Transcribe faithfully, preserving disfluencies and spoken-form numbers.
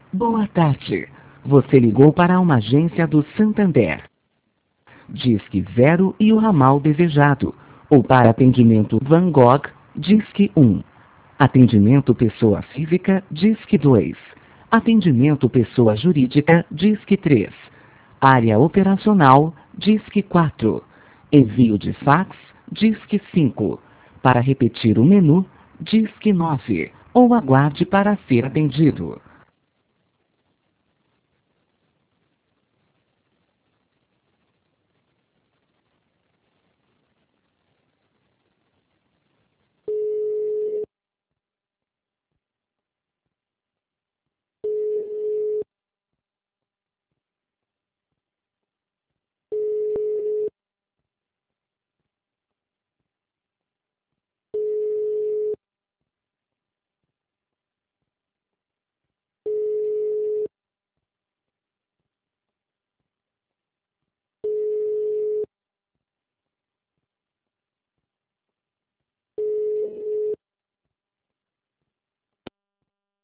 Boa tarde. Você ligou para uma agência do Santander. Disque zero e o ramal desejado. Ou para atendimento Van Gogh, Disque um. Atendimento pessoa física, Disque dois. Atendimento pessoa jurídica, Disque três. Área operacional, Disque quatro. Envio de fax, Disque cinco. Para repetir o menu, Disque nove. Ou aguarde para ser atendido.